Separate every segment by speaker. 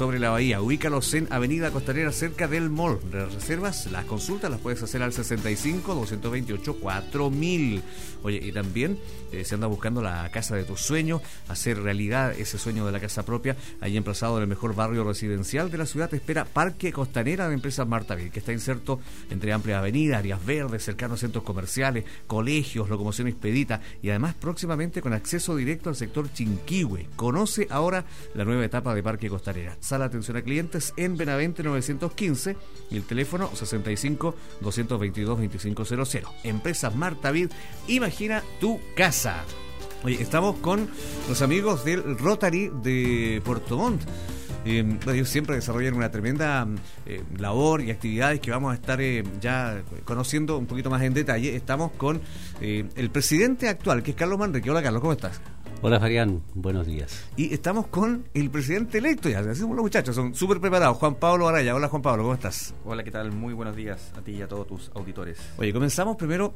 Speaker 1: sobre la bahía. Ubícalos en Avenida Costanera, cerca del mall. Las reservas, las consultas las puedes hacer al 65-228-4000. Oye, y también si andas buscando la casa de tus sueños, hacer realidad ese sueño de la casa propia, ahí emplazado en el mejor barrio residencial de la ciudad, te espera Parque Costanera de Empresas Martaville, que está inserto entre amplias avenidas, áreas verdes, cercanos a centros comerciales, colegios, locomoción expedita, y además próximamente con acceso directo al sector Chinquihue. Conoce ahora la nueva etapa de Parque Costanera. Sala de atención a clientes en Benavente 915 y el teléfono 65-222-2500. Empresas Martaville, imagina tu casa. Oye, estamos con los amigos del Rotary de Puerto Montt. Ellos siempre desarrollan una tremenda labor y actividades que vamos a estar ya conociendo un poquito más en detalle. Estamos con el presidente actual, que es Carlos Manrique. Hola, Carlos, ¿cómo estás?
Speaker 2: Hola, Fabián, buenos días.
Speaker 1: Y estamos con el presidente electo, ya decimos los muchachos, son súper preparados, Juan Pablo Araya. Hola, Juan Pablo, ¿cómo estás?
Speaker 3: Hola, ¿qué tal? Muy buenos días a ti y a todos tus auditores.
Speaker 1: Oye, comenzamos primero,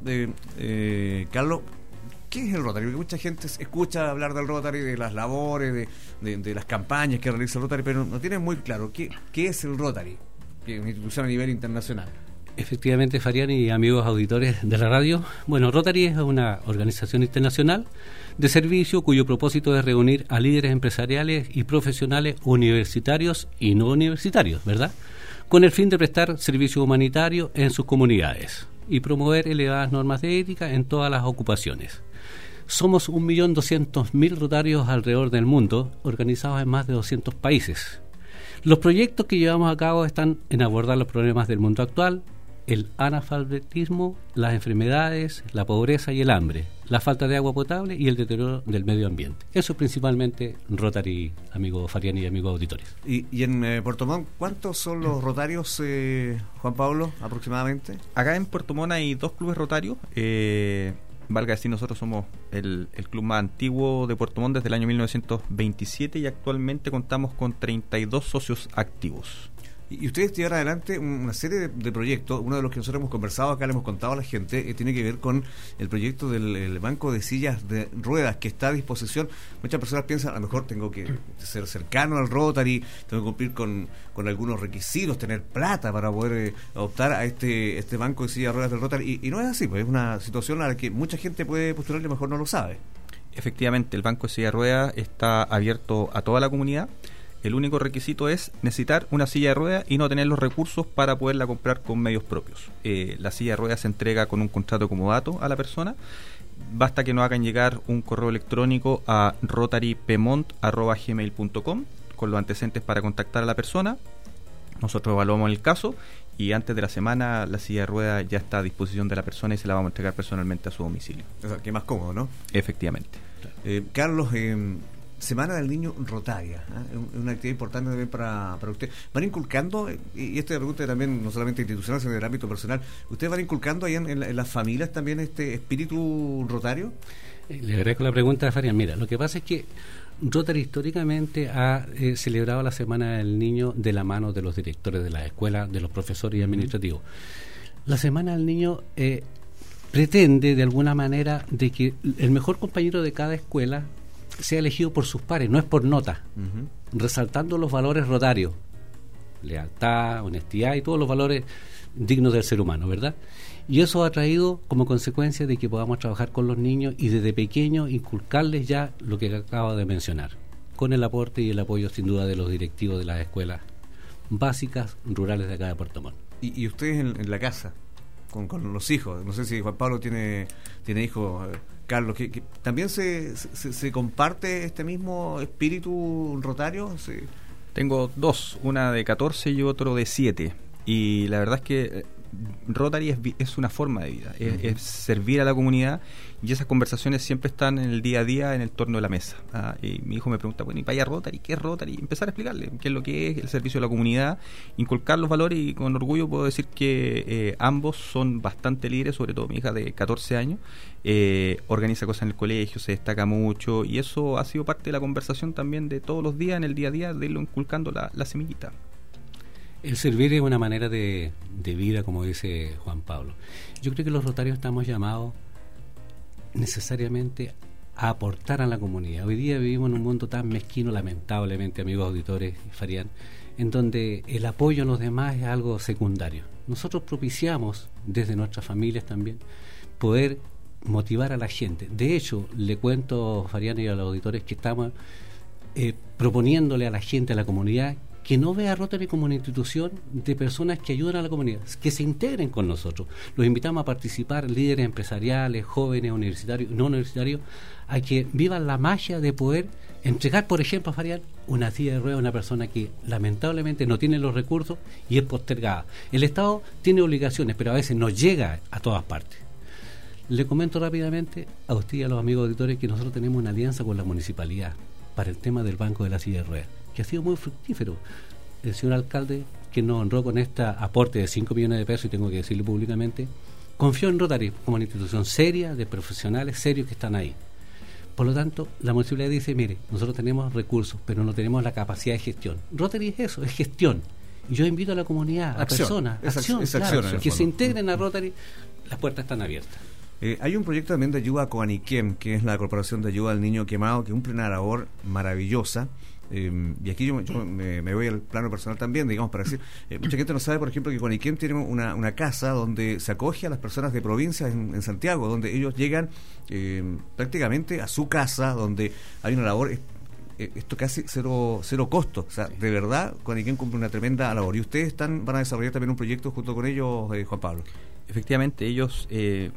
Speaker 1: Carlos, ¿qué es el Rotary? Porque mucha gente escucha hablar del Rotary, de las labores, de las campañas que realiza el Rotary, pero no tienen muy claro qué es el Rotary, que es una institución a nivel internacional.
Speaker 2: Efectivamente, Fabián y amigos auditores de la radio, bueno, Rotary es una organización internacional de servicio cuyo propósito es reunir a líderes empresariales y profesionales universitarios y no universitarios, ¿verdad?, con el fin de prestar servicio humanitario en sus comunidades y promover elevadas normas de ética en todas las ocupaciones. Somos 1.200.000 rotarios alrededor del mundo, organizados en más de 200 países. Los proyectos que llevamos a cabo están en abordar los problemas del mundo actual, el analfabetismo, las enfermedades, la pobreza y el hambre, la falta de agua potable y el deterioro del medio ambiente. Eso es principalmente Rotary, amigo Fabián y amigos auditores.
Speaker 1: Y en Puerto Montt, ¿cuántos son los rotarios, Juan Pablo, aproximadamente?
Speaker 3: Acá en Puerto Montt hay 2 clubes rotarios. Valga decir, nosotros somos el club más antiguo de Puerto Montt desde el año 1927 y actualmente contamos con 32 socios activos.
Speaker 1: Y ustedes llevan adelante una serie de proyectos. Uno de los que nosotros hemos conversado acá, le hemos contado a la gente, tiene que ver con el proyecto del banco de sillas de ruedas que está a disposición. Muchas personas piensan, a lo mejor tengo que ser cercano al Rotary, tengo que cumplir con algunos requisitos, tener plata para poder optar a este banco de sillas de ruedas del Rotary, y no es así, pues es una situación a la que mucha gente puede postular y a lo mejor no lo sabe.
Speaker 3: Efectivamente, el banco de sillas de ruedas está abierto a toda la comunidad. El único requisito es necesitar una silla de ruedas y no tener los recursos para poderla comprar con medios propios. La silla de ruedas se entrega con un contrato comodato a la persona. Basta que nos hagan llegar un correo electrónico a rotarypemont@gmail.com con los antecedentes para contactar a la persona. Nosotros evaluamos el caso y antes de la semana la silla de ruedas ya está a disposición de la persona y se la vamos a entregar personalmente a su domicilio.
Speaker 1: O sea, que más cómodo, ¿no?
Speaker 3: Efectivamente.
Speaker 1: Carlos, Semana del Niño Rotaria, es una actividad importante también para usted. ¿Van inculcando, y esta pregunta también no solamente institucional, sino en el ámbito personal, ustedes van inculcando ahí en las familias también este espíritu rotario?
Speaker 2: Le agradezco la pregunta, Fabián. Mira, lo que pasa es que Rotary históricamente ha celebrado la Semana del Niño de la mano de los directores de las escuelas, de los profesores y administrativos. La Semana del Niño pretende de alguna manera de que el mejor compañero de cada escuela sea elegido por sus pares, no es por nota, resaltando los valores rotarios, lealtad, honestidad y todos los valores dignos del ser humano, ¿verdad? Y eso ha traído como consecuencia de que podamos trabajar con los niños y desde pequeños inculcarles ya lo que acabo de mencionar, con el aporte y el apoyo sin duda de los directivos de las escuelas básicas rurales de acá de Puerto Montt.
Speaker 1: ¿Y ustedes en la casa, con los hijos? No sé si Juan Pablo tiene hijos. Carlos, que también se comparte este mismo espíritu rotario. Sí.
Speaker 3: Tengo 2, una de 14 y otro de 7, y la verdad es que Rotary es una forma de vida, es servir a la comunidad, y esas conversaciones siempre están en el día a día, en el torno de la mesa. Y mi hijo me pregunta, bueno, ¿y para allá Rotary? ¿Qué es Rotary? Empezar a explicarle qué es lo que es el servicio a la comunidad, inculcar los valores, y con orgullo puedo decir que ambos son bastante líderes, sobre todo mi hija de 14 años, organiza cosas en el colegio, se destaca mucho, y eso ha sido parte de la conversación también de todos los días, en el día a día, de irlo inculcando la semillita.
Speaker 2: El servir es una manera de vida, como dice Juan Pablo. Yo creo que los rotarios estamos llamados necesariamente a aportar a la comunidad. Hoy día vivimos en un mundo tan mezquino, lamentablemente, amigos auditores y Farián, en donde el apoyo a los demás es algo secundario. Nosotros propiciamos, desde nuestras familias también, poder motivar a la gente. De hecho, le cuento, Farián, y a los auditores que estamos proponiéndole a la gente, a la comunidad, que no vea a Rotary como una institución de personas que ayudan a la comunidad, que se integren con nosotros. Los invitamos a participar, líderes empresariales, jóvenes, universitarios, no universitarios, a que vivan la magia de poder entregar, por ejemplo, a Farián, una silla de ruedas a una persona que lamentablemente no tiene los recursos y es postergada. El Estado tiene obligaciones, pero a veces no llega a todas partes. Le comento rápidamente a usted y a los amigos auditores que nosotros tenemos una alianza con la municipalidad para el tema del banco de la silla de ruedas, que ha sido muy fructífero. El señor alcalde, que nos honró con este aporte de 5 millones de pesos, y tengo que decirlo públicamente, confió en Rotary como una institución seria, de profesionales serios que están ahí. Por lo tanto, la municipalidad dice, mire, nosotros tenemos recursos, pero no tenemos la capacidad de gestión. Rotary es eso, es gestión. Y yo invito a la comunidad, a personas, acción, que se integren a Rotary, las puertas están abiertas.
Speaker 1: Hay un proyecto también de ayuda a Coaniquem, que es la Corporación de Ayuda al Niño Quemado, que cumple una labor maravillosa. Y aquí yo me voy al plano personal también, digamos, para decir, mucha gente no sabe, por ejemplo, que Coaniquem tiene una casa donde se acoge a las personas de provincias en Santiago, donde ellos llegan prácticamente a su casa, donde hay una labor, esto casi cero costo. O sea, de verdad, Coaniquem cumple una tremenda labor. Y ustedes van a desarrollar también un proyecto junto con ellos, Juan Pablo.
Speaker 3: Efectivamente, ellos,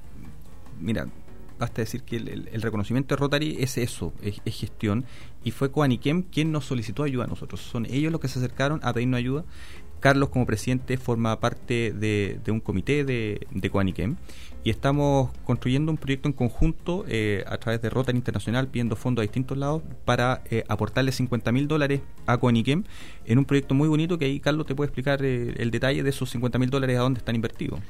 Speaker 3: mira, basta decir que el reconocimiento de Rotary es eso, es gestión, y fue Coaniquem quien nos solicitó ayuda a nosotros. Son ellos los que se acercaron a pedirnos ayuda. Carlos, como presidente, forma parte de un comité de Coaniquem, y estamos construyendo un proyecto en conjunto a través de Rotary Internacional, pidiendo fondos a distintos lados para aportarle $50,000 a Coaniquem en un proyecto muy bonito, que ahí Carlos te puede explicar el detalle de esos $50,000 a dónde están invertidos.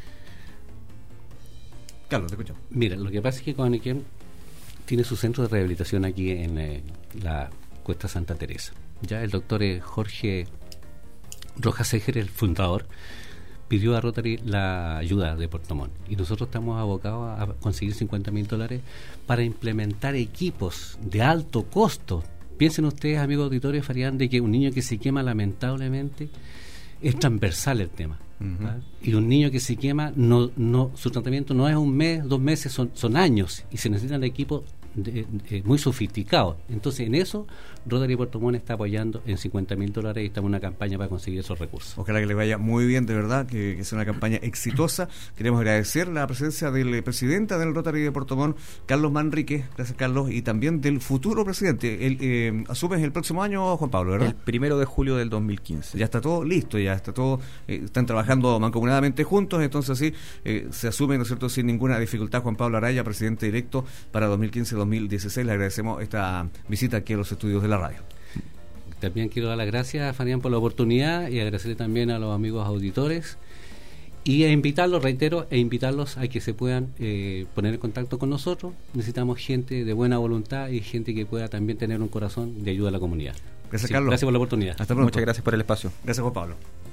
Speaker 1: Carlos, te escucho.
Speaker 2: Mira, lo que pasa es que Coaniquem tiene su centro de rehabilitación aquí en la Cuesta Santa Teresa. Ya el doctor Jorge Rojas Eger, el fundador, pidió a Rotary la ayuda de Puerto Montt, y nosotros estamos abocados a conseguir $50,000 para implementar equipos de alto costo. Piensen ustedes, amigos auditores, Farián, de que un niño que se quema, lamentablemente, es transversal el tema. Uh-huh. Y un niño que se quema, su tratamiento no es un mes, 2 meses, son años, y se necesitan equipos muy sofisticados. Entonces, en eso Rotary Puerto Montt está apoyando en $50,000 y estamos en una campaña para conseguir esos recursos.
Speaker 1: Ojalá que le vaya muy bien, de verdad, que sea una campaña exitosa. Queremos agradecer la presencia del presidente del Rotary de Puerto Montt, Carlos Manrique. Gracias, Carlos, y también del futuro presidente. Asumes el próximo año, Juan Pablo, ¿verdad?
Speaker 3: El 1 de julio del 2015.
Speaker 1: Ya está todo listo, ya está todo, están trabajando mancomunadamente juntos, entonces sí, se asume, ¿no es cierto?, sin ninguna dificultad. Juan Pablo Araya, presidente directo para 2015-2016. Le agradecemos esta visita aquí a los estudios de la radio.
Speaker 2: También quiero dar las gracias a Farián por la oportunidad, y agradecerle también a los amigos auditores, y invitarlos, reitero, a que se puedan poner en contacto con nosotros. Necesitamos gente de buena voluntad y gente que pueda también tener un corazón de ayuda a la comunidad.
Speaker 1: Gracias, Carlos.
Speaker 2: Gracias por la oportunidad.
Speaker 1: Hasta pronto.
Speaker 3: Muchas gracias por el espacio.
Speaker 1: Gracias, Juan Pablo.